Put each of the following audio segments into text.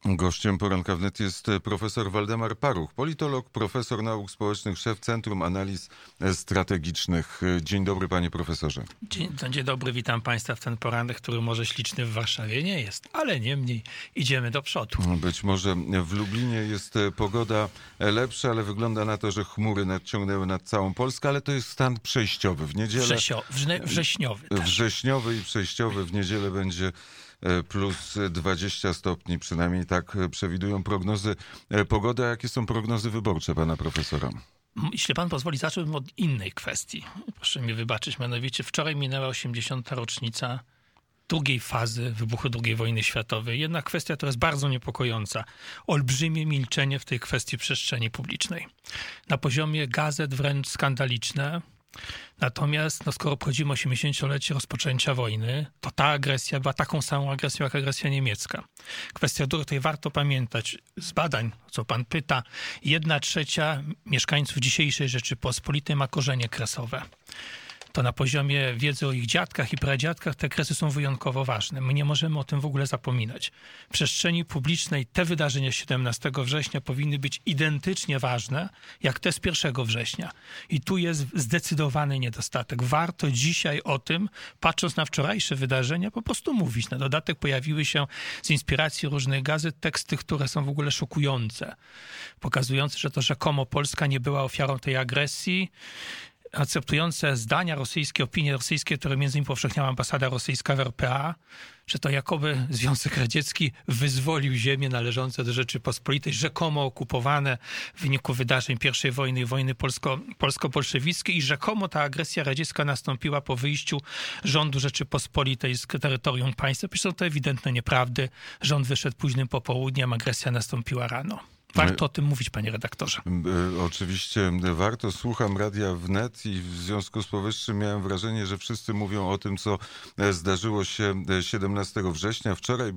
Gościem Poranka Wnet jest profesor Waldemar Paruch, politolog, profesor nauk społecznych, szef Centrum Analiz Strategicznych. Dzień dobry, panie profesorze. Dzień dobry, witam państwa w ten poranek, który może śliczny w Warszawie nie jest, ale niemniej idziemy do przodu. Być może w Lublinie jest pogoda lepsza, ale wygląda na to, że chmury nadciągnęły nad całą Polskę, ale to jest stan przejściowy. W niedzielę... Wrześniowy. Tak. Wrześniowy i przejściowy. W niedzielę będzie plus 20 stopni, przynajmniej tak przewidują prognozy pogody. A jakie są prognozy wyborcze pana profesora? Jeśli pan pozwoli, zacznę od innej kwestii. Proszę mi wybaczyć, mianowicie wczoraj minęła 80. rocznica drugiej fazy wybuchu II wojny światowej. Jedna kwestia, która jest bardzo niepokojąca. Olbrzymie milczenie w tej kwestii przestrzeni publicznej. Na poziomie gazet wręcz skandaliczne. Natomiast skoro obchodzimy 80-lecie rozpoczęcia wojny, to ta agresja była taką samą agresją jak agresja niemiecka. Kwestia, o której warto pamiętać. Z badań, co pan pyta, 1/3 mieszkańców dzisiejszej Rzeczypospolitej ma korzenie kresowe. To na poziomie wiedzy o ich dziadkach i pradziadkach te kresy są wyjątkowo ważne. My nie możemy o tym w ogóle zapominać. W przestrzeni publicznej te wydarzenia 17 września powinny być identycznie ważne jak te z 1 września. I tu jest zdecydowany niedostatek. Warto dzisiaj o tym, patrząc na wczorajsze wydarzenia, po prostu mówić. Na dodatek pojawiły się z inspiracji różnych gazet teksty, które są w ogóle szokujące. Pokazujące, że to rzekomo Polska nie była ofiarą tej agresji, akceptujące zdania rosyjskie, opinie rosyjskie, które między innymi powszechniała ambasada rosyjska w RPA, że to jakoby Związek Radziecki wyzwolił ziemię należące do Rzeczypospolitej, rzekomo okupowane w wyniku wydarzeń I wojny i wojny polsko-bolszewickiej i rzekomo ta agresja radziecka nastąpiła po wyjściu rządu Rzeczypospolitej z terytorium państwa. Przecież są to ewidentne nieprawdy. Rząd wyszedł późnym popołudniem, agresja nastąpiła rano. Warto o tym mówić, panie redaktorze. Oczywiście warto. Słucham Radia Wnet i w związku z powyższym miałem wrażenie, że wszyscy mówią o tym, co zdarzyło się 17 września. Wczoraj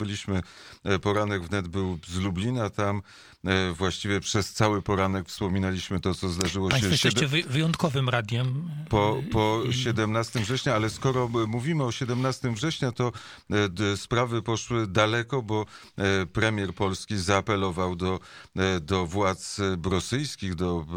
poranek Wnet był z Lublina. Tam właściwie przez cały poranek wspominaliśmy to, co zdarzyło Państwo się... jesteście wyjątkowym radiem. Po 17 września, ale skoro mówimy o 17 września, to sprawy poszły daleko, bo premier Polski zaapelował do władz rosyjskich,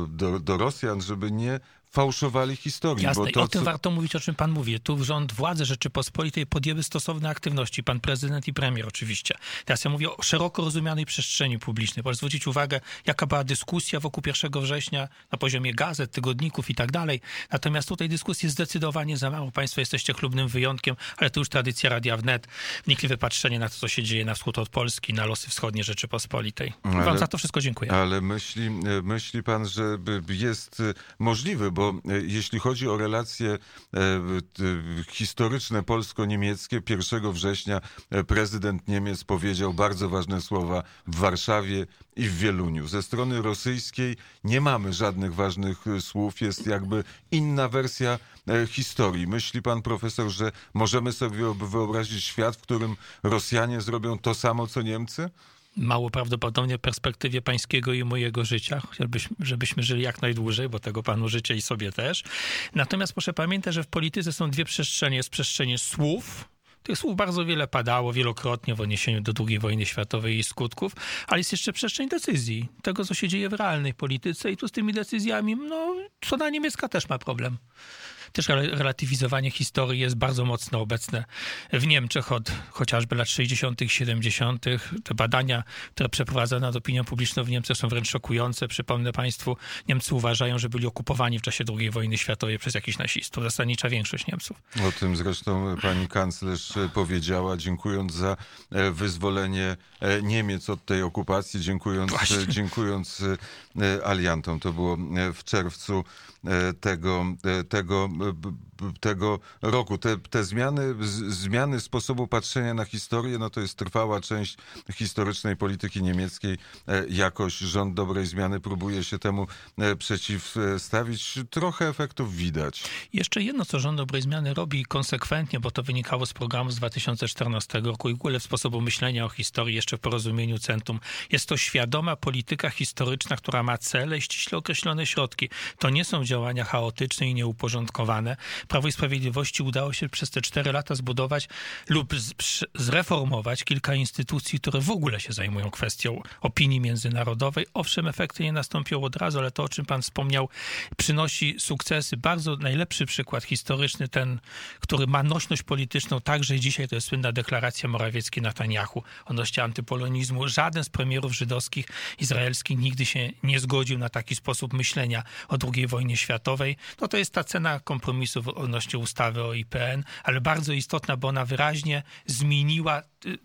do Rosjan, żeby nie fałszowali historii. Jasne, bo i o tym warto mówić, o czym pan mówi. Tu rząd, władze Rzeczypospolitej podjęły stosowne aktywności. Pan prezydent i premier oczywiście. Teraz ja mówię o szeroko rozumianej przestrzeni publicznej. Proszę zwrócić uwagę, jaka była dyskusja wokół 1 września na poziomie gazet, tygodników i tak dalej. Natomiast tutaj dyskusji jest zdecydowanie za mało. Państwo jesteście chlubnym wyjątkiem, ale to już tradycja Radia Wnet. Wnikliwe patrzenie na to, co się dzieje na wschód od Polski, na losy wschodnie Rzeczypospolitej. Wam za to wszystko dziękuję. Ale myśli pan, że jest możliwe, bo jeśli chodzi o relacje historyczne polsko-niemieckie, 1 września prezydent Niemiec powiedział bardzo ważne słowa w Warszawie i w Wieluniu. Ze strony rosyjskiej nie mamy żadnych ważnych słów, jest jakby inna wersja historii. Myśli pan profesor, że możemy sobie wyobrazić świat, w którym Rosjanie zrobią to samo, co Niemcy? Mało prawdopodobnie w perspektywie pańskiego i mojego życia, żebyśmy żyli jak najdłużej, bo tego panu życzę i sobie też. Natomiast proszę pamiętać, że w polityce są dwie przestrzenie. Jest przestrzenie słów. Tych słów bardzo wiele padało wielokrotnie w odniesieniu do II wojny światowej i jej skutków, ale jest jeszcze przestrzeń decyzji. Tego, co się dzieje w realnej polityce i tu z tymi decyzjami, strona niemiecka też ma problem. Też relatywizowanie historii jest bardzo mocno obecne w Niemczech od chociażby lat 60., 70. Te badania, które przeprowadzone nad opinią publiczną w Niemczech są wręcz szokujące. Przypomnę państwu, Niemcy uważają, że byli okupowani w czasie II wojny światowej przez jakichś nazistów. Zasadnicza większość Niemców. O tym zresztą pani kanclerz powiedziała, dziękując za wyzwolenie Niemiec od tej okupacji, dziękując aliantom. To było w czerwcu tego roku. Te zmiany sposobu patrzenia na historię, to jest trwała część historycznej polityki niemieckiej. Jakoś rząd dobrej zmiany próbuje się temu przeciwstawić. Trochę efektów widać. Jeszcze jedno, co rząd dobrej zmiany robi konsekwentnie, bo to wynikało z programu z 2014 roku i w ogóle sposobu myślenia o historii jeszcze w porozumieniu Centrum. Jest to świadoma polityka historyczna, która ma cele i ściśle określone środki. To nie są działania chaotyczne i nieuporządkowane. Prawo i Sprawiedliwości udało się przez te 4 lata zbudować lub zreformować kilka instytucji, które w ogóle się zajmują kwestią opinii międzynarodowej. Owszem, efekty nie nastąpią od razu, ale to, o czym pan wspomniał, przynosi sukcesy. Bardzo najlepszy przykład historyczny, ten, który ma nośność polityczną także dzisiaj, to jest słynna deklaracja Morawiecki-Netanjahu odnośnie antypolonizmu. Żaden z premierów żydowskich, izraelskich nigdy się nie zgodził na taki sposób myślenia o II wojnie światowej. No to jest ta cena kompromisu odnośnie ustawy o IPN, ale bardzo istotna, bo ona wyraźnie zmieniła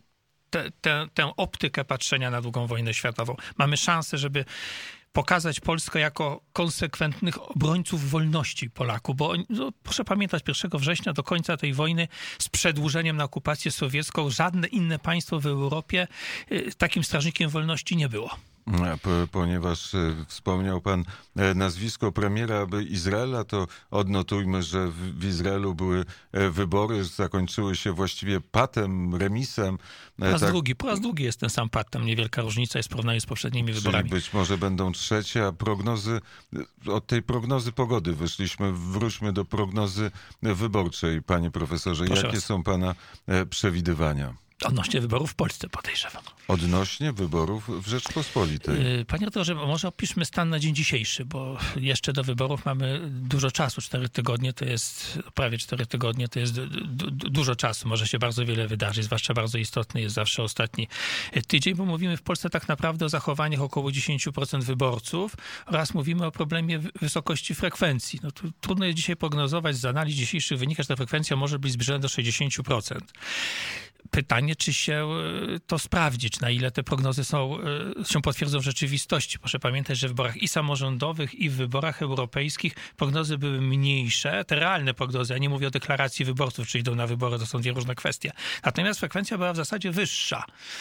tę optykę patrzenia na II wojnę światową. Mamy szansę, żeby pokazać Polskę jako konsekwentnych obrońców wolności Polaków, bo proszę pamiętać, 1 września do końca tej wojny z przedłużeniem na okupację sowiecką żadne inne państwo w Europie takim strażnikiem wolności nie było. Ponieważ wspomniał pan nazwisko premiera Izraela, to odnotujmy, że w Izraelu były wybory, zakończyły się właściwie patem, remisem. Po raz drugi jest ten sam pat, tam niewielka różnica jest w porównaniu z poprzednimi wyborami. Być może będą trzecie, a prognozy, od tej prognozy pogody wróćmy do prognozy wyborczej, panie profesorze. Jakie są pana przewidywania? Odnośnie wyborów w Polsce, podejrzewam. Odnośnie wyborów w Rzeczpospolitej. Panie redaktorze, może opiszmy stan na dzień dzisiejszy, bo jeszcze do wyborów mamy dużo czasu. 4 tygodnie to jest, prawie 4 tygodnie to jest dużo czasu. Może się bardzo wiele wydarzyć, zwłaszcza bardzo istotny jest zawsze ostatni tydzień, bo mówimy w Polsce tak naprawdę o zachowaniach około 10% wyborców oraz mówimy o problemie wysokości frekwencji. No, trudno jest dzisiaj prognozować z analiz dzisiejszych wynika, że ta frekwencja może być zbliżona do 60%. Pytanie, czy się to sprawdzić, na ile te prognozy się potwierdzą w rzeczywistości. Proszę pamiętać, że w wyborach i samorządowych, i w wyborach europejskich prognozy były mniejsze, te realne prognozy, ja nie mówię o deklaracji wyborców, czy idą na wybory, to są dwie różne kwestie. Natomiast frekwencja była w zasadzie wyższa.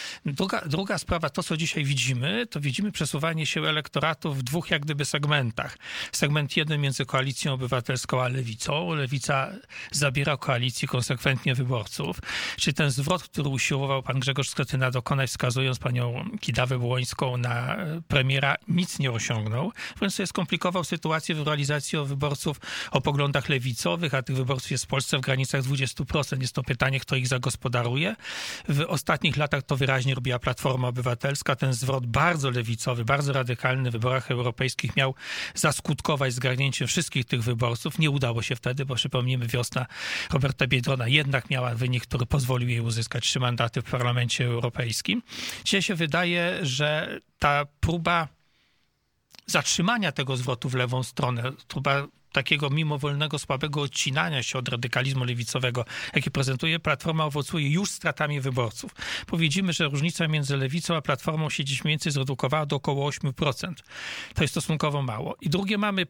Druga sprawa, to co dzisiaj widzimy, to widzimy przesuwanie się elektoratu w 2 jak gdyby segmentach. Segment jeden między Koalicją Obywatelską a Lewicą. Lewica zabiera koalicji konsekwentnie wyborców, czyli ten zwrot, który usiłował pan Grzegorz Schetyna dokonać, wskazując panią Kidawę-Błońską na premiera, nic nie osiągnął. Wręcz sobie skomplikował sytuację w realizacji wyborców o poglądach lewicowych, a tych wyborców jest w Polsce w granicach 20%. Jest to pytanie, kto ich zagospodaruje. W ostatnich latach to wyraźnie robiła Platforma Obywatelska. Ten zwrot bardzo lewicowy, bardzo radykalny w wyborach europejskich miał zaskutkować zgarnięciem wszystkich tych wyborców. Nie udało się wtedy, bo przypomnijmy, wiosna Roberta Biedrona jednak miała wynik, który pozwolił jej uzyskać 3 mandaty w Parlamencie Europejskim. Dzisiaj się wydaje, że ta próba zatrzymania tego zwrotu w lewą stronę, próba takiego mimowolnego, słabego odcinania się od radykalizmu lewicowego, jaki prezentuje Platforma, owocuje już stratami wyborców. Bo widzimy, że różnica między Lewicą a Platformą się dziś mniej więcej zredukowała do około 8%. To jest stosunkowo mało. I drugie, mamy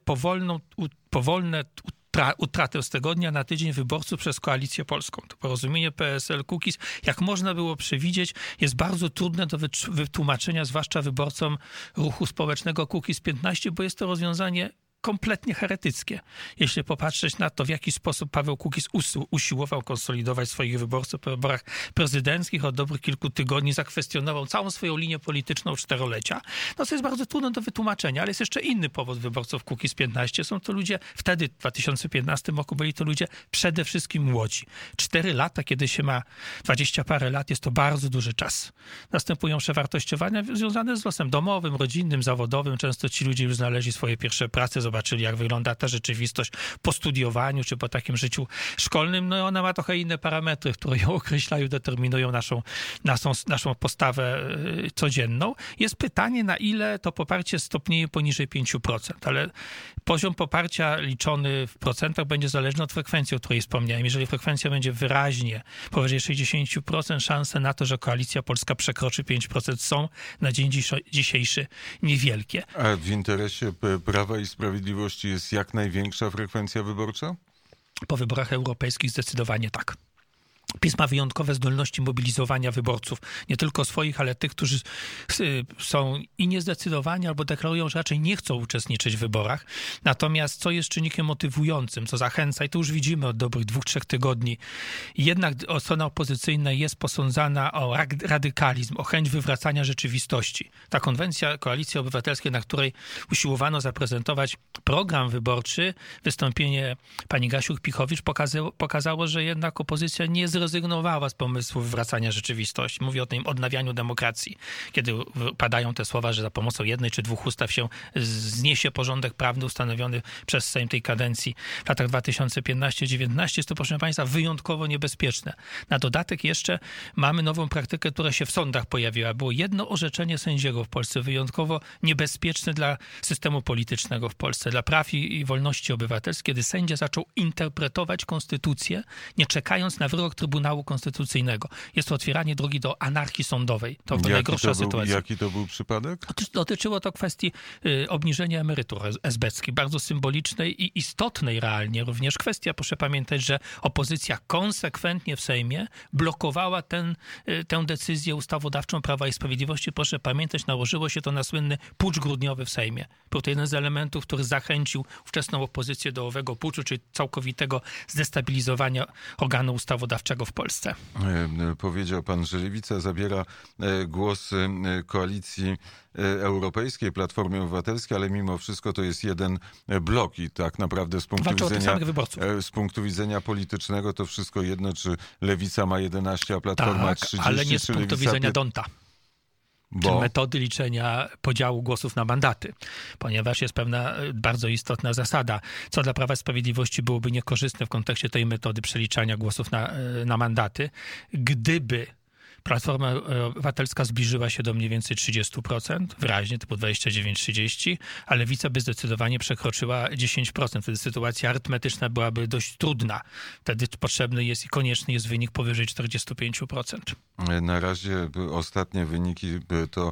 powolne utratę z tygodnia na tydzień wyborców przez Koalicję Polską. To porozumienie PSL-Kukiz, jak można było przewidzieć, jest bardzo trudne do wytłumaczenia, zwłaszcza wyborcom ruchu społecznego Kukiz 15, bo jest to rozwiązanie kompletnie heretyckie. Jeśli popatrzeć na to, w jaki sposób Paweł Kukiz usiłował konsolidować swoich wyborców po wyborach prezydenckich, od dobrych kilku tygodni zakwestionował całą swoją linię polityczną 4-lecia, no to jest bardzo trudne do wytłumaczenia, ale jest jeszcze inny powód wyborców Kukiz 15. Są to ludzie, wtedy w 2015 roku byli to ludzie przede wszystkim młodzi. 4 lata, kiedy się ma 20 parę lat, jest to bardzo duży czas. Następują przewartościowania związane z losem domowym, rodzinnym, zawodowym. Często ci ludzie już znaleźli swoje pierwsze prace, zobaczyli, jak wygląda ta rzeczywistość po studiowaniu czy po takim życiu szkolnym. No ona ma trochę inne parametry, które ją określają, determinują naszą postawę codzienną. Jest pytanie, na ile to poparcie stopnieje poniżej 5%, ale poziom poparcia liczony w procentach będzie zależny od frekwencji, o której wspomniałem. Jeżeli frekwencja będzie wyraźnie powyżej 60%, szanse na to, że Koalicja Polska przekroczy 5% są na dzień dzisiejszy niewielkie. A w interesie Prawa i Sprawiedliwości jest jak największa frekwencja wyborcza? Po wyborach europejskich zdecydowanie tak. PiS ma wyjątkowe zdolności mobilizowania wyborców, nie tylko swoich, ale tych, którzy są i niezdecydowani albo deklarują, że raczej nie chcą uczestniczyć w wyborach. Natomiast co jest czynnikiem motywującym, co zachęca, i to już widzimy od dobrych 2-3 tygodni, jednak strona opozycyjna jest posądzana o radykalizm, o chęć wywracania rzeczywistości. Ta konwencja Koalicji Obywatelskiej, na której usiłowano zaprezentować program wyborczy, wystąpienie pani Gasiuk-Pihowicz pokazało, że jednak opozycja nie zrezygnowała z pomysłu wywracania rzeczywistości. Mówię o tym odnawianiu demokracji, kiedy padają te słowa, że za pomocą jednej czy dwóch ustaw się zniesie porządek prawny ustanowiony przez Sejm tej kadencji w latach 2015-19. Jest to, proszę państwa, wyjątkowo niebezpieczne. Na dodatek jeszcze mamy nową praktykę, która się w sądach pojawiła. Było jedno orzeczenie sędziego w Polsce, wyjątkowo niebezpieczne dla systemu politycznego w Polsce, dla praw i wolności obywatelskich, kiedy sędzia zaczął interpretować konstytucję, nie czekając na wyrok Trybunału Konstytucyjnego. Jest to otwieranie drogi do anarchii sądowej. To najgorsza sytuacja. Jaki to był przypadek? Dotyczyło to kwestii obniżenia emerytur esbeckich, bardzo symbolicznej i istotnej realnie również kwestia. Proszę pamiętać, że opozycja konsekwentnie w Sejmie blokowała tę decyzję ustawodawczą Prawa i Sprawiedliwości. Proszę pamiętać, nałożyło się to na słynny pucz grudniowy w Sejmie. Był to jeden z elementów, który zachęcił ówczesną opozycję do owego puczu, czyli całkowitego zdestabilizowania organu ustawodawczego w Polsce. Powiedział pan, że Lewica zabiera głos Koalicji Europejskiej, Platformy Obywatelskiej, ale mimo wszystko to jest jeden blok i tak naprawdę z punktu widzenia politycznego to wszystko jedno, czy Lewica ma 11, a Platforma 30. Ale nie z punktu widzenia Donta. Czy metody liczenia podziału głosów na mandaty, ponieważ jest pewna bardzo istotna zasada, co dla Prawa i Sprawiedliwości byłoby niekorzystne w kontekście tej metody przeliczania głosów na mandaty, gdyby Platforma Obywatelska zbliżyła się do mniej więcej 30%, wyraźnie typu 29-30%, a Lewica by zdecydowanie przekroczyła 10%. Wtedy sytuacja arytmetyczna byłaby dość trudna. Wtedy potrzebny jest i konieczny jest wynik powyżej 45%. Na razie ostatnie wyniki to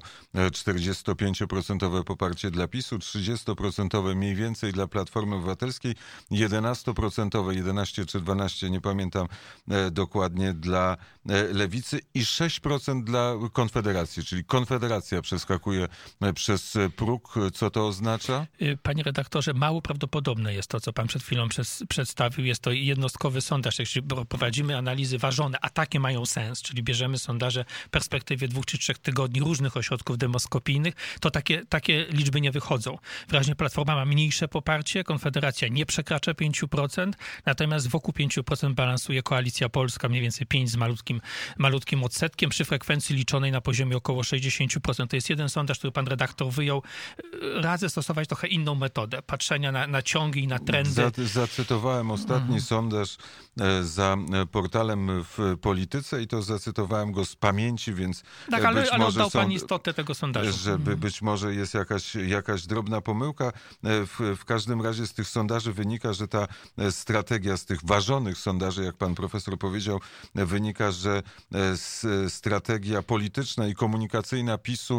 45% poparcie dla PiS-u, 30% mniej więcej dla Platformy Obywatelskiej, 11%, 11 czy 12, nie pamiętam dokładnie, dla Lewicy i 6% dla Konfederacji, czyli Konfederacja przeskakuje przez próg. Co to oznacza? Panie redaktorze, mało prawdopodobne jest to, co pan przed chwilą przedstawił. Jest to jednostkowy sondaż. Jeśli prowadzimy analizy ważone, a takie mają sens, czyli bierzemy sondaże w perspektywie 2 czy 3 tygodni różnych ośrodków demoskopijnych, to takie liczby nie wychodzą. Wyraźnie Platforma ma mniejsze poparcie, Konfederacja nie przekracza 5%, natomiast wokół 5% balansuje Koalicja Polska, mniej więcej 5 z malutkim odsetkiem przy frekwencji liczonej na poziomie około 60%. To jest jeden sondaż, który pan redaktor wyjął. Radzę stosować trochę inną metodę patrzenia na ciągi i na trendy. Zacytowałem ostatni sondaż za portalem w Polityce i to zacytowałem go z pamięci, więc tak, ale oddał pan istotę tego sondażu. Żeby być może jest jakaś drobna pomyłka. W każdym razie z tych sondaży wynika, że ta strategia, z tych ważonych sondaży, jak pan profesor powiedział, wynika, że strategia polityczna i komunikacyjna PiS-u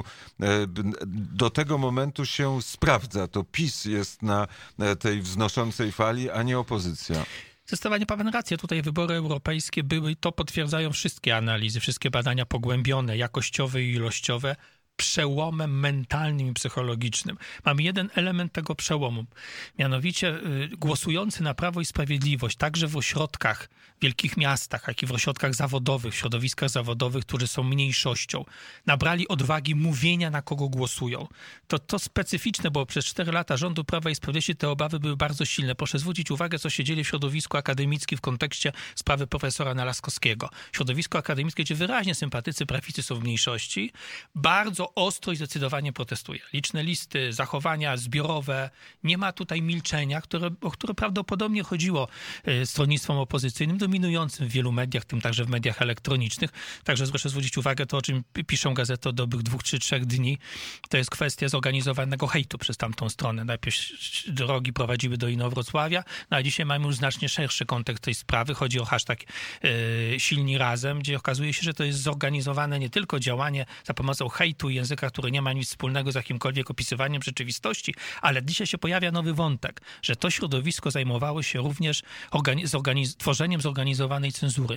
do tego momentu się sprawdza. To PiS jest na tej wznoszącej fali, a nie opozycja. Zdecydowanie pan rację. Tutaj wybory europejskie były i to potwierdzają wszystkie analizy, wszystkie badania pogłębione, jakościowe i ilościowe, przełomem mentalnym i psychologicznym. Mamy jeden element tego przełomu. Mianowicie głosujący na Prawo i Sprawiedliwość, także w ośrodkach, wielkich miastach, jak i w ośrodkach zawodowych, w środowiskach zawodowych, którzy są mniejszością, nabrali odwagi mówienia, na kogo głosują. To specyficzne, bo przez 4 lata rządu Prawa i Sprawiedliwości te obawy były bardzo silne. Proszę zwrócić uwagę, co się dzieje w środowisku akademickim w kontekście sprawy profesora Nalaskowskiego. Środowisko akademickie, gdzie wyraźnie sympatycy prawicy są w mniejszości, bardzo ostro i zdecydowanie protestuje. Liczne listy, zachowania zbiorowe. Nie ma tutaj milczenia, o które prawdopodobnie chodziło stronnictwom opozycyjnym, dominującym w wielu mediach, tym także w mediach elektronicznych. Także proszę zwrócić uwagę, to o czym piszą gazety od dobrych 2 czy 3 dni, to jest kwestia zorganizowanego hejtu przez tamtą stronę. Najpierw drogi prowadziły do Inowrocławia, no a dzisiaj mamy już znacznie szerszy kontekst tej sprawy. Chodzi o hashtag Silni Razem, gdzie okazuje się, że to jest zorganizowane nie tylko działanie za pomocą hejtu i języka, który nie ma nic wspólnego z jakimkolwiek opisywaniem rzeczywistości, ale dzisiaj się pojawia nowy wątek, że to środowisko zajmowało się również tworzeniem zorganizowanej cenzury.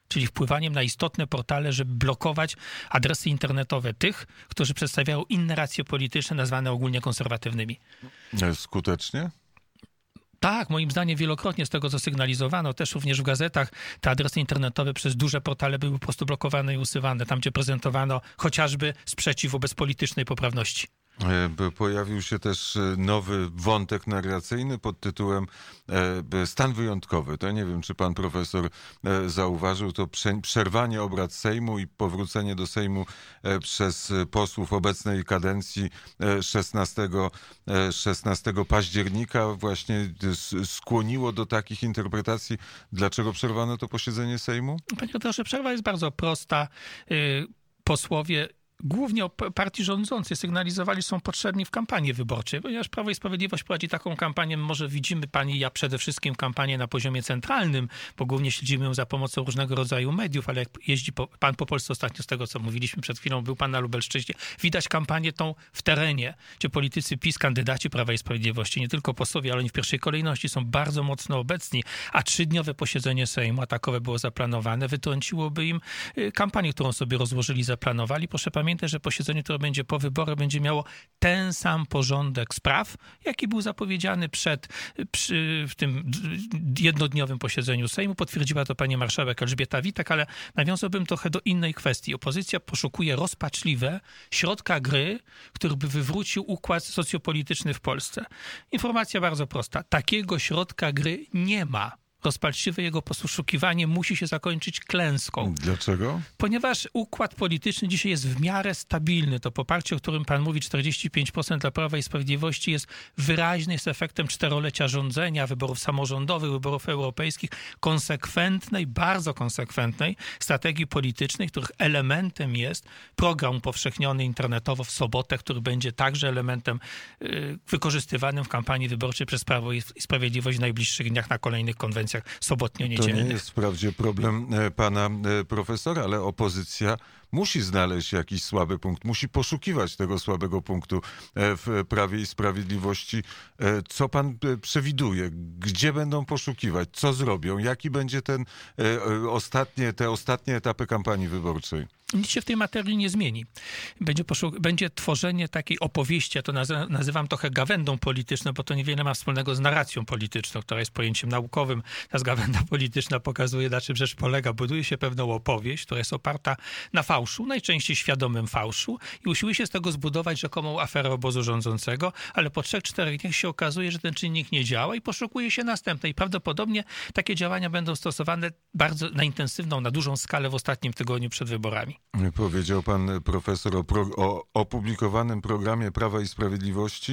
czyli wpływaniem na istotne portale, żeby blokować adresy internetowe tych, którzy przedstawiają inne racje polityczne, nazwane ogólnie konserwatywnymi. Skutecznie? Tak, moim zdaniem wielokrotnie z tego, co sygnalizowano, też również w gazetach, te adresy internetowe przez duże portale były po prostu blokowane i usuwane, tam gdzie prezentowano chociażby sprzeciw wobec politycznej poprawności. Pojawił się też nowy wątek narracyjny pod tytułem stan wyjątkowy. To nie wiem, czy pan profesor zauważył, to przerwanie obrad Sejmu i powrócenie do Sejmu przez posłów obecnej kadencji 16 października właśnie skłoniło do takich interpretacji. Dlaczego przerwano to posiedzenie Sejmu? Panie redaktorze, przerwa jest bardzo prosta. Posłowie głównie partii rządzącej sygnalizowali, że są potrzebni w kampanii wyborczej, ponieważ Prawo i Sprawiedliwość prowadzi taką kampanię, może widzimy pani i ja przede wszystkim kampanię na poziomie centralnym, bo głównie śledzimy ją za pomocą różnego rodzaju mediów, ale jak jeździ pan po Polsce ostatnio, z tego co mówiliśmy przed chwilą, był pan na Lubelszczyźnie, widać kampanię tą w terenie, gdzie politycy PiS, kandydaci Prawa i Sprawiedliwości, nie tylko posłowie, ale oni w pierwszej kolejności są bardzo mocno obecni, a 3-dniowe posiedzenie Sejmu, a takowe było zaplanowane, wytrąciłoby im kampanię, którą sobie rozłożyli, zaplanowali. Proszę pamiętać, że posiedzenie, które będzie po wyborach, będzie miało ten sam porządek spraw, jaki był zapowiedziany w tym jednodniowym posiedzeniu Sejmu. Potwierdziła to pani marszałek Elżbieta Witek, ale nawiązałbym trochę do innej kwestii. Opozycja poszukuje rozpaczliwe środka gry, który by wywrócił układ socjopolityczny w Polsce. Informacja bardzo prosta. Takiego środka gry nie ma. Rozpaczliwe jego poszukiwanie musi się zakończyć klęską. Dlaczego? Ponieważ układ polityczny dzisiaj jest w miarę stabilny. To poparcie, o którym pan mówi, 45% dla Prawa i Sprawiedliwości jest wyraźne, jest efektem 4-lecia rządzenia, wyborów samorządowych, wyborów europejskich, konsekwentnej, bardzo konsekwentnej strategii politycznej, których elementem jest program upowszechniony internetowo w sobotę, który będzie także elementem wykorzystywanym w kampanii wyborczej przez Prawo i Sprawiedliwość w najbliższych dniach na kolejnych konwencjach sobotnio-niedzielnych. To nie jest wprawdzie problem pana profesora, ale opozycja musi znaleźć jakiś słaby punkt, musi poszukiwać tego słabego punktu w Prawie i Sprawiedliwości. Co pan przewiduje? Gdzie będą poszukiwać? Co zrobią? Jaki będzie te ostatnie etapy kampanii wyborczej? Nic się w tej materii nie zmieni. Będzie tworzenie takiej opowieści, ja to nazywam trochę gawędą polityczną, bo to niewiele ma wspólnego z narracją polityczną, która jest pojęciem naukowym. Ta gawęda polityczna pokazuje, na czym rzecz polega. Buduje się pewną opowieść, która jest oparta na fałszu, najczęściej świadomym fałszu i usiłuje się z tego zbudować rzekomą aferę obozu rządzącego, ale po 3-4 dniach się okazuje, że ten czynnik nie działa i poszukuje się następnej. Prawdopodobnie takie działania będą stosowane bardzo na intensywną, na dużą skalę w ostatnim tygodniu przed wyborami. Powiedział pan profesor o opublikowanym programie Prawa i Sprawiedliwości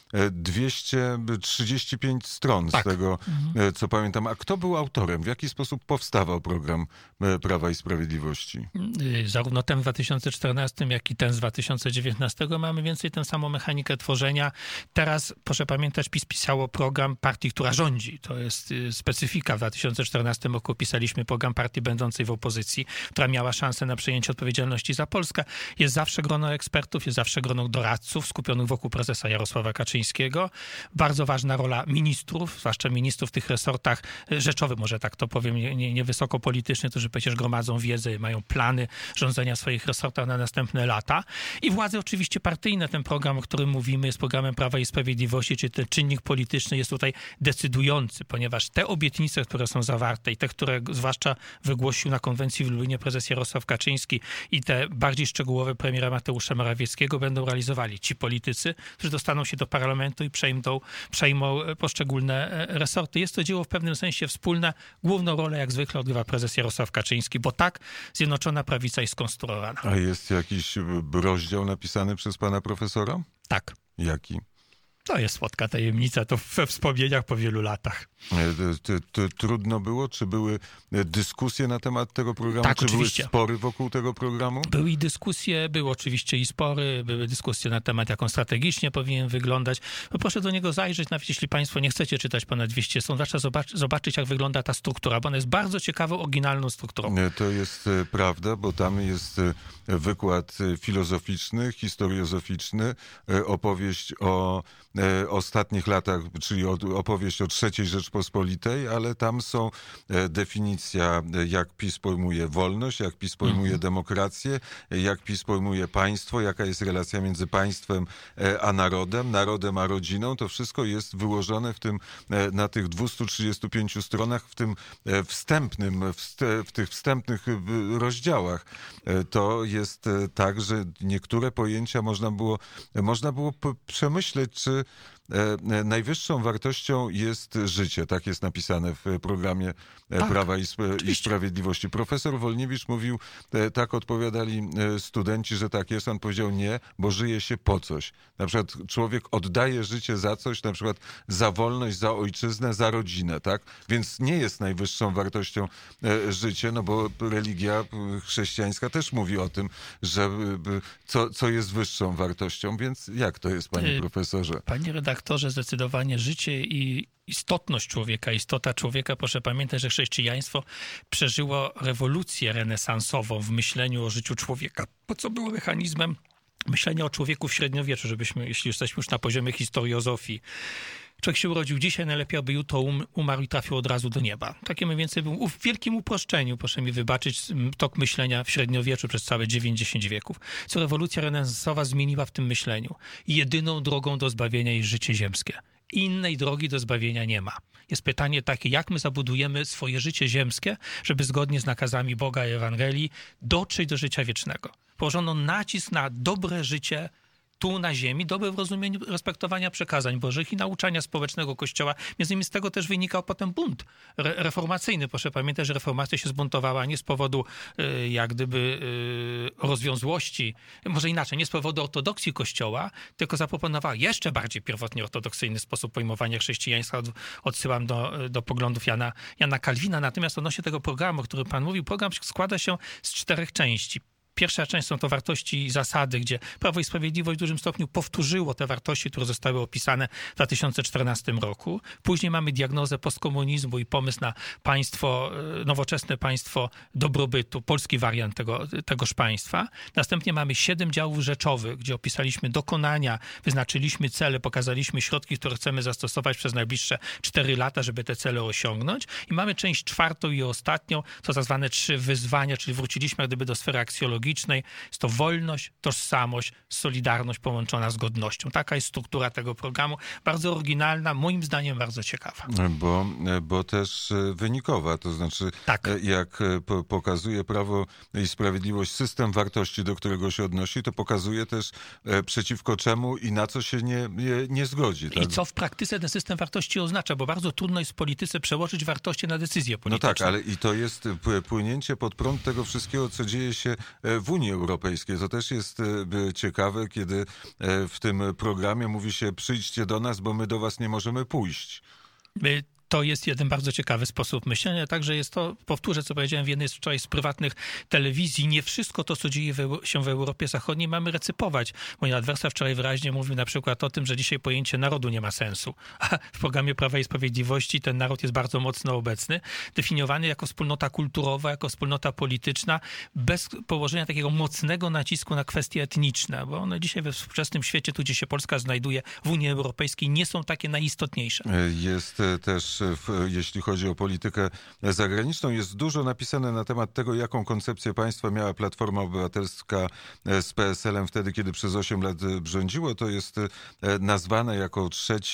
235 stron tak. Z tego, co pamiętam. A kto był autorem? W jaki sposób powstawał program Prawa i Sprawiedliwości? Zarówno ten w 2014, jak i ten z 2019 mamy więcej tę samą mechanikę tworzenia. Teraz, proszę pamiętać, PiS pisało program partii, która rządzi. To jest specyfika. W 2014 roku pisaliśmy program partii będącej w opozycji, która miała szansę na przejęcie odpowiedzialności za Polskę. Jest zawsze grono ekspertów, jest zawsze grono doradców skupionych wokół prezesa Jarosława Kaczyńskiego. Bardzo ważna rola ministrów, zwłaszcza ministrów w tych resortach rzeczowych, może tak to powiem, nie wysoko politycznych, którzy przecież gromadzą wiedzę, mają plany rządzenia swoich resortach na następne lata. I władze oczywiście partyjne. Ten program, o którym mówimy, jest programem Prawa i Sprawiedliwości, czyli ten czynnik polityczny jest tutaj decydujący, ponieważ te obietnice, które są zawarte i te, które zwłaszcza wygłosił na konwencji w Lublinie prezes Jarosław Kaczyński i te bardziej szczegółowe premiera Mateusza Morawieckiego będą realizowali ci politycy, którzy dostaną się do parlamentu i przejmą poszczególne resorty. Jest to dzieło w pewnym sensie wspólne. Główną rolę jak zwykle odgrywa prezes Jarosław Kaczyński, bo tak Zjednoczona Prawica jest skonstruowana. A jest jakiś rozdział napisany przez pana profesora? Tak. Jaki? To jest słodka tajemnica, to we wspomnieniach po wielu latach. Trudno było? Czy były dyskusje na temat tego programu? Tak, czy oczywiście. Były spory wokół tego programu? Były i dyskusje, były oczywiście i spory, były dyskusje na temat, jak on strategicznie powinien wyglądać. No proszę do niego zajrzeć, nawet jeśli państwo nie chcecie czytać ponad 200 stron, zwłaszcza zobaczyć, jak wygląda ta struktura, bo ona jest bardzo ciekawą, oryginalną strukturą. To jest prawda, bo tam jest wykład filozoficzny, historiozoficzny, opowieść o ostatnich latach, czyli opowieść o III Rzeczpospolitej, ale tam są definicja, jak PiS pojmuje wolność, jak PiS pojmuje demokrację, jak PiS pojmuje państwo, jaka jest relacja między państwem a narodem a rodziną. To wszystko jest wyłożone na tych 235 stronach, w tych wstępnych rozdziałach. To jest tak, że niektóre pojęcia można było przemyśleć, czy najwyższą wartością jest życie. Tak jest napisane w programie Prawa i Sprawiedliwości. Profesor Wolniewicz mówił, tak odpowiadali studenci, że tak jest. On powiedział nie, bo żyje się po coś. Na przykład człowiek oddaje życie za coś, na przykład za wolność, za ojczyznę, za rodzinę, tak? Więc nie jest najwyższą wartością życie, no bo religia chrześcijańska też mówi o tym, że co jest wyższą wartością. Więc jak to jest, panie profesorze? Panie redaktorze, zdecydowanie życie i istota człowieka, proszę pamiętać, że chrześcijaństwo przeżyło rewolucję renesansową w myśleniu o życiu człowieka, co było mechanizmem myślenia o człowieku w średniowieczu, jeśli jesteśmy już na poziomie historiozofii. Człowiek się urodził dzisiaj, najlepiej aby jutro umarł i trafił od razu do nieba. Takie mniej więcej był w wielkim uproszczeniu, proszę mi wybaczyć, tok myślenia w średniowieczu przez całe 9-10 wieków. Co rewolucja renesansowa zmieniła w tym myśleniu. Jedyną drogą do zbawienia jest życie ziemskie. Innej drogi do zbawienia nie ma. Jest pytanie takie, jak my zabudujemy swoje życie ziemskie, żeby zgodnie z nakazami Boga i Ewangelii dotrzeć do życia wiecznego. Położono nacisk na dobre życie tu na ziemi, dobre w rozumieniu respektowania przekazań bożych i nauczania społecznego Kościoła. Między innymi z tego też wynikał potem bunt reformacyjny. Proszę pamiętać, że reformacja się zbuntowała nie z powodu jak gdyby rozwiązłości, może inaczej, nie z powodu ortodoksji Kościoła, tylko zaproponowała jeszcze bardziej pierwotnie ortodoksyjny sposób pojmowania chrześcijaństwa. Odsyłam do poglądów Jana Kalwina. Natomiast odnośnie tego programu, o którym pan mówił, program składa się z 4 części. Pierwsza część są to wartości i zasady, gdzie Prawo i Sprawiedliwość w dużym stopniu powtórzyło te wartości, które zostały opisane w 2014 roku. Później mamy diagnozę postkomunizmu i pomysł na państwo, nowoczesne państwo dobrobytu, polski wariant tegoż państwa. Następnie mamy 7 działów rzeczowych, gdzie opisaliśmy dokonania, wyznaczyliśmy cele, pokazaliśmy środki, które chcemy zastosować przez najbliższe 4 lata, żeby te cele osiągnąć. I mamy część 4. i ostatnią, to tak zwane 3 wyzwania, czyli wróciliśmy jak gdyby do sfery aksjologicznej. Jest to wolność, tożsamość, solidarność połączona z godnością. Taka jest struktura tego programu. Bardzo oryginalna, moim zdaniem bardzo ciekawa. Bo też wynikowa, to znaczy tak. Jak pokazuje Prawo i Sprawiedliwość system wartości, do którego się odnosi, to pokazuje też przeciwko czemu i na co się nie zgodzi. Tak? I co w praktyce ten system wartości oznacza, bo bardzo trudno jest w polityce przełożyć wartości na decyzje polityczne. No tak, ale i to jest płynięcie pod prąd tego wszystkiego, co dzieje się w Unii Europejskiej. To też jest ciekawe, kiedy w tym programie mówi się: przyjdźcie do nas, bo my do was nie możemy pójść. To jest jeden bardzo ciekawy sposób myślenia. Także jest to, powtórzę, co powiedziałem w jednej wczoraj z prywatnych telewizji, nie wszystko to, co dzieje się w Europie Zachodniej, mamy recypować. Mój adwersar wczoraj wyraźnie mówił na przykład o tym, że dzisiaj pojęcie narodu nie ma sensu. A w programie Prawa i Sprawiedliwości ten naród jest bardzo mocno obecny, definiowany jako wspólnota kulturowa, jako wspólnota polityczna, bez położenia takiego mocnego nacisku na kwestie etniczne, bo one dzisiaj we współczesnym świecie, tu gdzie się Polska znajduje, w Unii Europejskiej, nie są takie najistotniejsze. Jest też, jeśli chodzi o politykę zagraniczną, jest dużo napisane na temat tego, jaką koncepcję państwa miała Platforma Obywatelska z PSL-em wtedy, kiedy przez 8 lat rządziło. To jest nazwane jako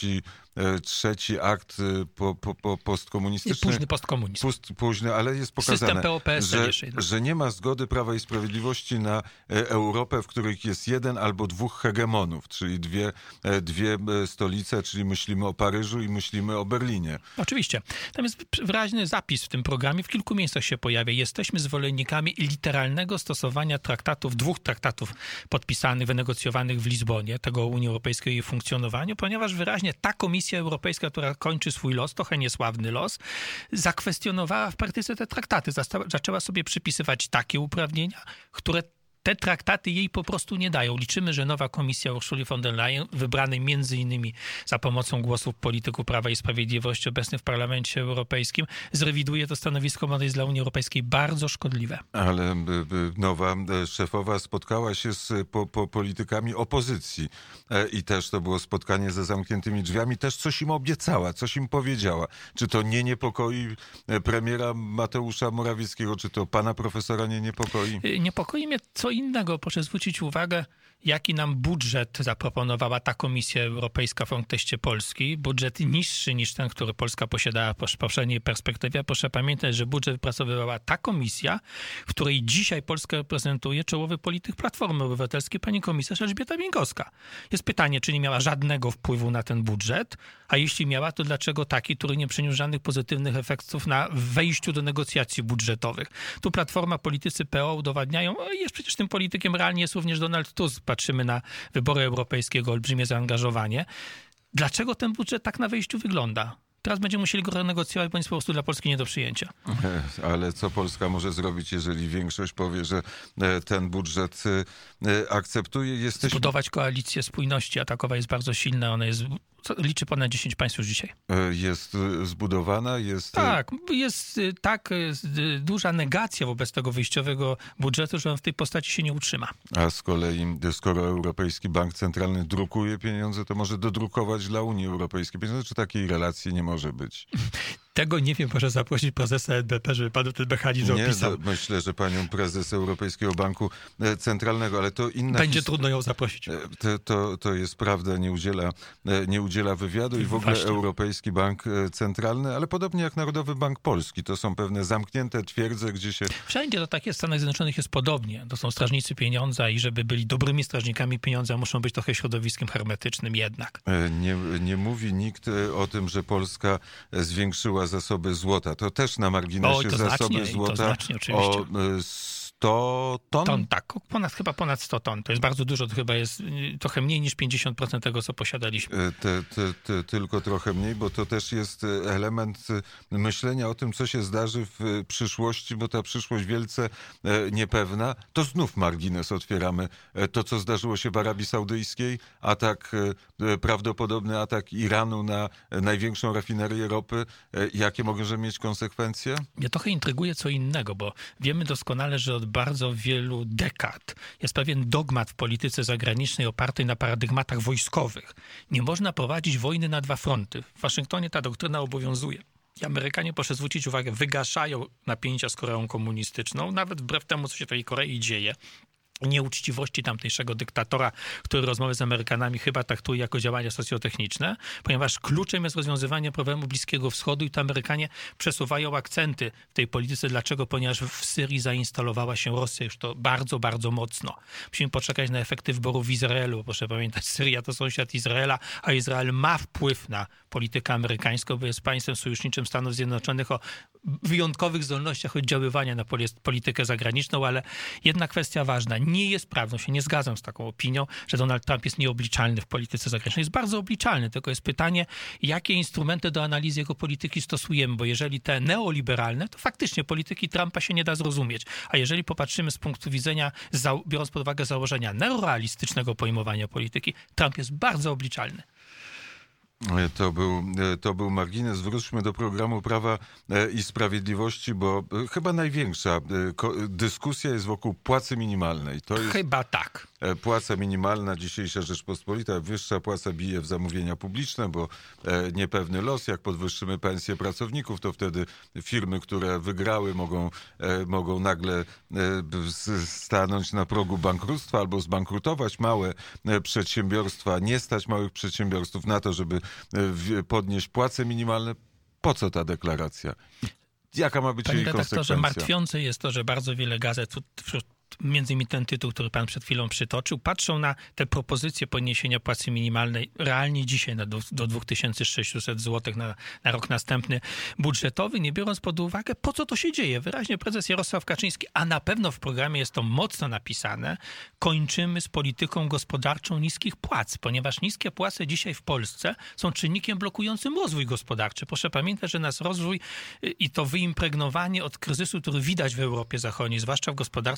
trzeci akt postkomunistyczny. Późny postkomunizm. Późny, ale jest pokazane, że nie ma zgody Prawa i Sprawiedliwości na Europę, w której jest 1 albo 2 hegemonów, czyli dwie stolice, czyli myślimy o Paryżu i myślimy o Berlinie. Oczywiście. Tam jest wyraźny zapis w tym programie, w kilku miejscach się pojawia. Jesteśmy zwolennikami literalnego stosowania traktatów, 2 traktatów podpisanych, wynegocjowanych w Lizbonie, tego o Unii Europejskiej i jej funkcjonowaniu, ponieważ wyraźnie ta Komisja Europejska, która kończy swój los, trochę niesławny los, zakwestionowała w praktyce te traktaty. Zaczęła sobie przypisywać takie uprawnienia, które te traktaty jej po prostu nie dają. Liczymy, że nowa komisja Ursuli von der Leyen, wybranej między innymi za pomocą głosów polityków Prawa i Sprawiedliwości obecnych w Parlamencie Europejskim, zrewiduje to stanowisko, bo ono jest dla Unii Europejskiej bardzo szkodliwe. Ale nowa szefowa spotkała się z politykami opozycji i też to było spotkanie ze zamkniętymi drzwiami. Też coś im obiecała, coś im powiedziała. Czy to nie niepokoi premiera Mateusza Morawieckiego, czy to pana profesora nie niepokoi? Niepokoi mnie co innego. Proszę zwrócić uwagę, jaki nam budżet zaproponowała ta Komisja Europejska w kontekście Polski. Budżet niższy niż ten, który Polska posiadała w poprzedniej perspektywie. Proszę pamiętać, że budżet wypracowywała ta komisja, w której dzisiaj Polskę reprezentuje czołowy polityk Platformy Obywatelskiej, pani komisarz Elżbieta Bieńkowska. Jest pytanie, czy nie miała żadnego wpływu na ten budżet, a jeśli miała, to dlaczego taki, który nie przyniósł żadnych pozytywnych efektów na wejściu do negocjacji budżetowych. Tu Platforma, politycy PO udowadniają, jest przecież tym politykiem realnie jest również Donald Tusk. Patrzymy na wybory europejskie, olbrzymie zaangażowanie. Dlaczego ten budżet tak na wejściu wygląda? Teraz będziemy musieli go renegocjować, bo jest po prostu dla Polski nie do przyjęcia. Ale co Polska może zrobić, jeżeli większość powie, że ten budżet akceptuje? Zbudować koalicję spójności, a takowa jest bardzo silna. Ona liczy ponad 10 państw już dzisiaj. Jest zbudowana? Tak, jest tak duża negacja wobec tego wyjściowego budżetu, że on w tej postaci się nie utrzyma. A z kolei, skoro Europejski Bank Centralny drukuje pieniądze, to może dodrukować dla Unii Europejskiej pieniądze, czy takiej relacji nie może być? Tego nie wiem, proszę zaprosić prezesa NBP, żeby panu ten mechanizm opisał. Myślę, że panią prezes Europejskiego Banku Centralnego, ale to inna... Będzie trudno ją zaprosić. To jest prawda, nie udziela wywiadu i w ogóle Właśnie. Europejski Bank Centralny, ale podobnie jak Narodowy Bank Polski. To są pewne zamknięte twierdze, gdzie się... Wszędzie to tak jest, w Stanach Zjednoczonych jest podobnie. To są strażnicy pieniądza i żeby byli dobrymi strażnikami pieniądza, muszą być trochę środowiskiem hermetycznym jednak. Nie mówi nikt o tym, że Polska zwiększyła zasoby złota. To też na marginesie zasoby złota to znacznie, oczywiście. o 100 ton? Tak, chyba ponad 100 ton. To jest bardzo dużo, to chyba jest trochę mniej niż 50% tego, co posiadaliśmy. Tylko trochę mniej, bo to też jest element myślenia o tym, co się zdarzy w przyszłości, bo ta przyszłość wielce niepewna. To znów margines otwieramy. To, co zdarzyło się w Arabii Saudyjskiej, prawdopodobny atak Iranu na największą rafinerię ropy. Jakie może mieć konsekwencje? Mnie trochę intryguje co innego, bo wiemy doskonale, że od bardzo wielu dekad jest pewien dogmat w polityce zagranicznej opartej na paradygmatach wojskowych. Nie można prowadzić wojny na dwa fronty. W Waszyngtonie ta doktryna obowiązuje. I Amerykanie, proszę zwrócić uwagę, wygaszają napięcia z Koreą komunistyczną, nawet wbrew temu, co się w tej Korei dzieje. Nieuczciwości tamtejszego dyktatora, który rozmowy z Amerykanami chyba traktuje jako działania socjotechniczne, ponieważ kluczem jest rozwiązywanie problemu Bliskiego Wschodu i to Amerykanie przesuwają akcenty w tej polityce. Dlaczego? Ponieważ w Syrii zainstalowała się Rosja już to bardzo, bardzo mocno. Musimy poczekać na efekty wyborów w Izraelu. Proszę pamiętać, Syria to sąsiad Izraela, a Izrael ma wpływ na politykę amerykańską, bo jest państwem sojuszniczym Stanów Zjednoczonych o wyjątkowych zdolnościach oddziaływania na politykę zagraniczną, ale jedna kwestia ważna. Nie jest prawdą, się nie zgadzam z taką opinią, że Donald Trump jest nieobliczalny w polityce zagranicznej. Jest bardzo obliczalny, tylko jest pytanie, jakie instrumenty do analizy jego polityki stosujemy, bo jeżeli te neoliberalne, to faktycznie polityki Trumpa się nie da zrozumieć. A jeżeli popatrzymy z punktu widzenia, biorąc pod uwagę założenia neorealistycznego pojmowania polityki, Trump jest bardzo obliczalny. To był margines. Wróćmy do programu Prawa i Sprawiedliwości, bo chyba największa dyskusja jest wokół płacy minimalnej. Chyba tak. Płaca minimalna, dzisiejsza Rzeczpospolita, wyższa płaca bije w zamówienia publiczne, bo niepewny los, jak podwyższymy pensje pracowników, to wtedy firmy, które wygrały, mogą nagle stanąć na progu bankructwa albo zbankrutować. Małe przedsiębiorstwa, nie stać małych przedsiębiorstwów na to, żeby podnieść płace minimalne. Po co ta deklaracja? Jaka ma być jej konsekwencja? Martwiące jest to, że bardzo wiele gazet, między innymi ten tytuł, który pan przed chwilą przytoczył, patrzą na te propozycje podniesienia płacy minimalnej realnie dzisiaj do 2600 zł na rok następny budżetowy, nie biorąc pod uwagę, po co to się dzieje. Wyraźnie prezes Jarosław Kaczyński, a na pewno w programie jest to mocno napisane, kończymy z polityką gospodarczą niskich płac, ponieważ niskie płace dzisiaj w Polsce są czynnikiem blokującym rozwój gospodarczy. Proszę pamiętać, że nasz rozwój i to wyimpregnowanie od kryzysu, który widać w Europie Zachodniej, zwłaszcza w gospodarce niemieckiej,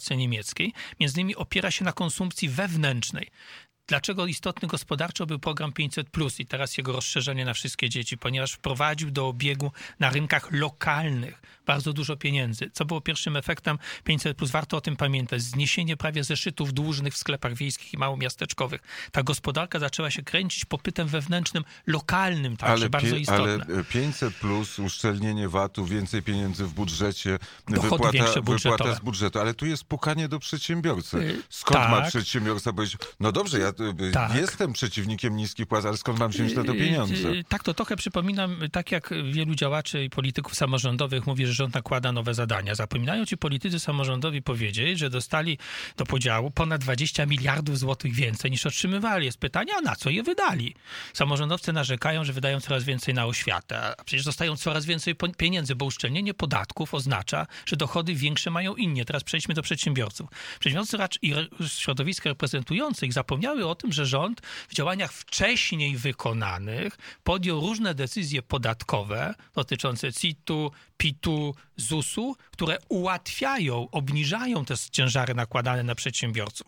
Morawieckiej, między innymi opiera się na konsumpcji wewnętrznej. Dlaczego istotny gospodarczo był program 500+ i teraz jego rozszerzenie na wszystkie dzieci? Ponieważ wprowadził do obiegu na rynkach lokalnych bardzo dużo pieniędzy. Co było pierwszym efektem 500+? Warto o tym pamiętać. Zniesienie prawie zeszytów dłużnych w sklepach wiejskich i małomiasteczkowych. Ta gospodarka zaczęła się kręcić popytem wewnętrznym, lokalnym także, bardzo istotne. Ale 500+, uszczelnienie VAT-u, więcej pieniędzy w budżecie, wypłata z budżetu. Ale tu jest pukanie do przedsiębiorcy. Skąd ma przedsiębiorca powiedzieć, no dobrze, ja jestem przeciwnikiem niskich płac, ale skąd mam wziąć na to pieniądze? Tak, to trochę przypominam, tak jak wielu działaczy i polityków samorządowych mówi, że rząd nakłada nowe zadania. Zapominają ci politycy samorządowi powiedzieć, że dostali do podziału ponad 20 miliardów złotych więcej niż otrzymywali. Jest pytanie, a na co je wydali? Samorządowcy narzekają, że wydają coraz więcej na oświatę, a przecież dostają coraz więcej pieniędzy, bo uszczelnienie podatków oznacza, że dochody większe mają inni. Teraz przejdźmy do przedsiębiorców. Przedsiębiorcy i środowiska reprezentujących zapomniały o tym, że rząd w działaniach wcześniej wykonanych podjął różne decyzje podatkowe dotyczące CIT-u, PIT-u, ZUS-u, które ułatwiają, obniżają te ciężary nakładane na przedsiębiorców.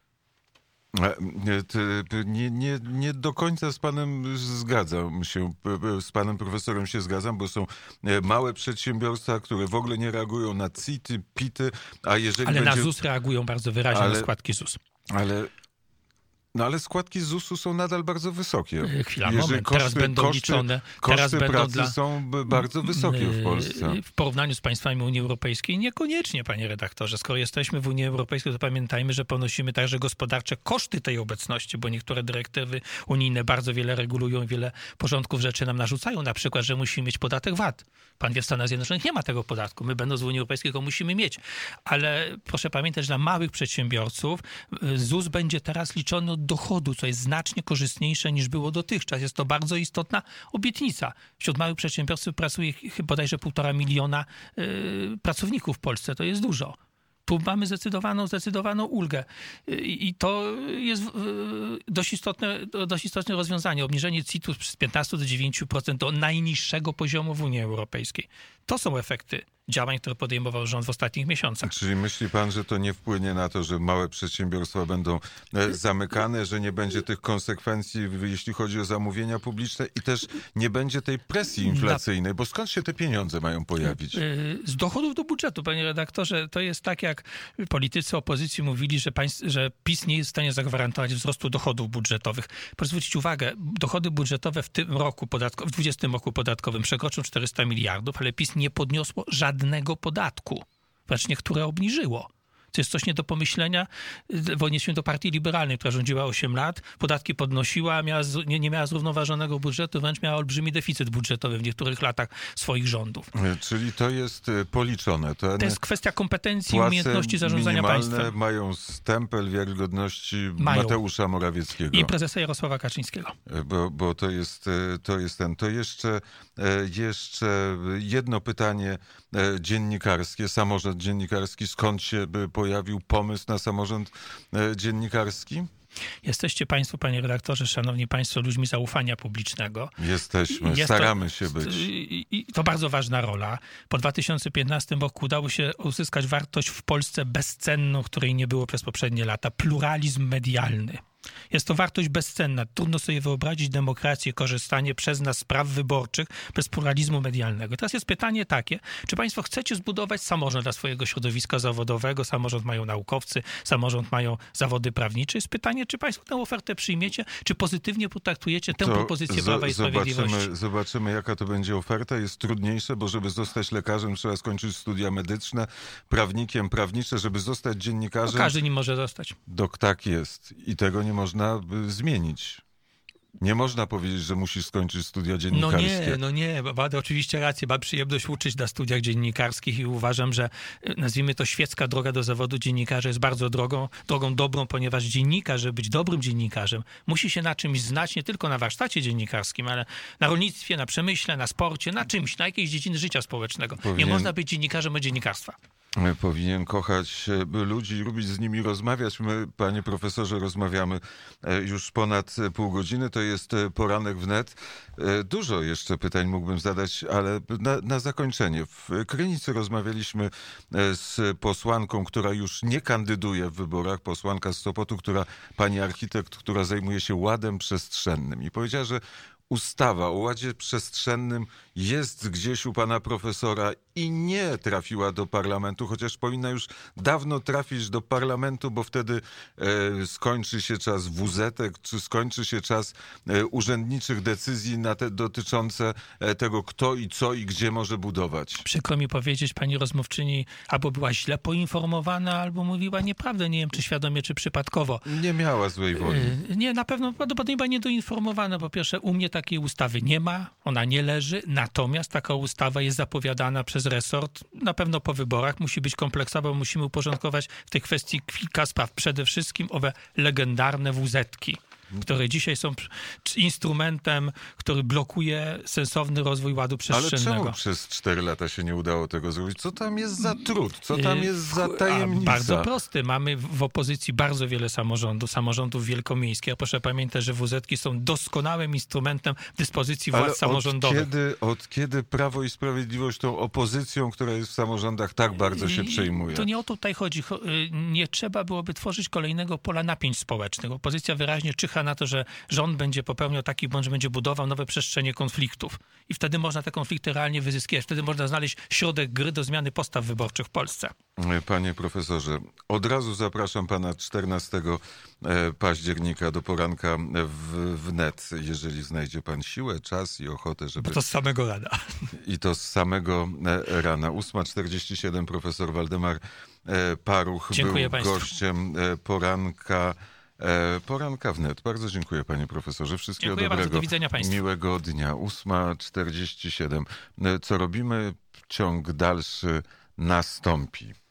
Nie do końca z panem zgadzam się, z panem profesorem się zgadzam, bo są małe przedsiębiorstwa, które w ogóle nie reagują na CIT-y, PIT-y, a jeżeli ale na ZUS reagują bardzo wyraźnie, na składki ZUS. Ale składki ZUS-u są nadal bardzo wysokie. Chwila, moment. Teraz będą liczone. Koszty pracy są bardzo wysokie w Polsce. W porównaniu z państwami Unii Europejskiej niekoniecznie, panie redaktorze. Skoro jesteśmy w Unii Europejskiej, to pamiętajmy, że ponosimy także gospodarcze koszty tej obecności, bo niektóre dyrektywy unijne bardzo wiele regulują, wiele porządków rzeczy nam narzucają. Na przykład, że musimy mieć podatek VAT. Pan wie, w Stanach Zjednoczonych nie ma tego podatku. My, będąc w Unii Europejskiej, go musimy mieć. Ale proszę pamiętać, że dla małych przedsiębiorców ZUS będzie teraz liczony od dochodu, co jest znacznie korzystniejsze niż było dotychczas. Jest to bardzo istotna obietnica. Wśród małych przedsiębiorców pracuje bodajże 1,5 miliona pracowników w Polsce. To jest dużo. Tu mamy zdecydowaną ulgę. I to jest dość istotne rozwiązanie. Obniżenie CIT-u z 15 do 9% do najniższego poziomu w Unii Europejskiej. To są efekty działań, które podejmował rząd w ostatnich miesiącach. Czyli myśli pan, że to nie wpłynie na to, że małe przedsiębiorstwa będą zamykane, że nie będzie tych konsekwencji, jeśli chodzi o zamówienia publiczne i też nie będzie tej presji inflacyjnej, bo skąd się te pieniądze mają pojawić? Z dochodów do budżetu, panie redaktorze. To jest tak, jak politycy opozycji mówili, że PiS nie jest w stanie zagwarantować wzrostu dochodów budżetowych. Proszę zwrócić uwagę, dochody budżetowe w tym roku, w 2020 roku podatkowym przekroczą 400 miliardów, ale PiS nie podniosło żadnego podatku. Wręcz niektóre obniżyło. To jest coś nie do pomyślenia w odniesieniu do Partii Liberalnej, która rządziła 8 lat, podatki podnosiła, nie miała zrównoważonego budżetu, wręcz miała olbrzymi deficyt budżetowy w niektórych latach swoich rządów. Czyli to jest policzone. To jest kwestia kompetencji i umiejętności zarządzania państwem. Mają stempel wiarygodności Mateusza Morawieckiego. I prezesa Jarosława Kaczyńskiego. Bo to jest ten. To jeszcze jedno pytanie dziennikarskie, samorząd dziennikarski. Skąd się pojawił pomysł na samorząd dziennikarski? Jesteście państwo, panie redaktorze, szanowni państwo, ludźmi zaufania publicznego. Jesteśmy, staramy się być. I to bardzo ważna rola. Po 2015 roku udało się uzyskać wartość w Polsce bezcenną, której nie było przez poprzednie lata. Pluralizm medialny. Jest to wartość bezcenna. Trudno sobie wyobrazić demokrację, korzystanie przez nas z praw wyborczych bez pluralizmu medialnego. Teraz jest pytanie takie, czy państwo chcecie zbudować samorząd dla swojego środowiska zawodowego? Samorząd mają naukowcy, samorząd mają zawody prawnicze. Jest pytanie, czy państwo tę ofertę przyjmiecie, czy pozytywnie potraktujecie tę propozycję Prawa i Sprawiedliwości? Zobaczymy, jaka to będzie oferta. Jest trudniejsze, bo żeby zostać lekarzem, trzeba skończyć studia medyczne, prawnikiem prawnicze, żeby zostać dziennikarzem. Każdy nim może zostać. Tak jest. I tego nie można zmienić. Nie można powiedzieć, że musisz skończyć studia dziennikarskie. No nie. Mam oczywiście rację. Mam przyjemność uczyć na studiach dziennikarskich i uważam, że nazwijmy to świecka droga do zawodu dziennikarza jest bardzo drogą dobrą, ponieważ dziennikarz, żeby być dobrym dziennikarzem, musi się na czymś znać, nie tylko na warsztacie dziennikarskim, ale na rolnictwie, na przemyśle, na sporcie, na czymś, na jakiejś dziedzinie życia społecznego. Nie można być dziennikarzem od dziennikarstwa. Powinien kochać ludzi, lubić z nimi rozmawiać. My, panie profesorze, rozmawiamy już ponad pół godziny. To jest poranek wnet. Dużo jeszcze pytań mógłbym zadać, ale na zakończenie. W Krynicy rozmawialiśmy z posłanką, która już nie kandyduje w wyborach, posłanka z Sopotu, pani architekt, która zajmuje się ładem przestrzennym i powiedziała, że ustawa o ładzie przestrzennym jest gdzieś u pana profesora i nie trafiła do parlamentu, chociaż powinna już dawno trafić do parlamentu, bo wtedy skończy się czas WZ-ek, czy skończy się czas urzędniczych decyzji dotyczące tego, kto i co i gdzie może budować. Przykro mi powiedzieć, pani rozmówczyni albo była źle poinformowana, albo mówiła nieprawdę. Nie wiem, czy świadomie, czy przypadkowo. Nie miała złej woli. Nie, na pewno prawdopodobnie była niedoinformowana. Po pierwsze, u mnie takiej ustawy nie ma, ona nie leży, natomiast taka ustawa jest zapowiadana przez resort. Na pewno po wyborach musi być kompleksowa, bo musimy uporządkować w tej kwestii kilka spraw. Przede wszystkim owe legendarne WZ-ki, które dzisiaj są instrumentem, który blokuje sensowny rozwój ładu przestrzennego. Ale czemu przez 4 lata się nie udało tego zrobić? Co tam jest za trud? Co tam jest za tajemnica? Bardzo prosty. Mamy w opozycji bardzo wiele samorządów wielkomiejskich. A proszę pamiętać, że WZ-ki są doskonałym instrumentem dyspozycji władz samorządowych. Od kiedy Prawo i Sprawiedliwość tą opozycją, która jest w samorządach, tak bardzo się przejmuje? To nie o to tutaj chodzi. Nie trzeba byłoby tworzyć kolejnego pola napięć społecznych. Opozycja wyraźnie czyha na to, że rząd będzie popełniał taki błąd, że będzie budował nowe przestrzenie konfliktów. I wtedy można te konflikty realnie wyzyskiwać. Wtedy można znaleźć środek gry do zmiany postaw wyborczych w Polsce. Panie profesorze, od razu zapraszam pana 14 października do poranka wnet, jeżeli znajdzie pan siłę, czas i ochotę, żeby... Bo to z samego rana. I to z samego rana. 8:47 profesor Waldemar Paruch Dziękuję był państwu. gościem Poranka wnet. Bardzo dziękuję, panie profesorze. Wszystkiego Dziękuję dobrego. bardzo. Do widzenia państwu. Miłego dnia. 8:47. Co robimy? Ciąg dalszy nastąpi.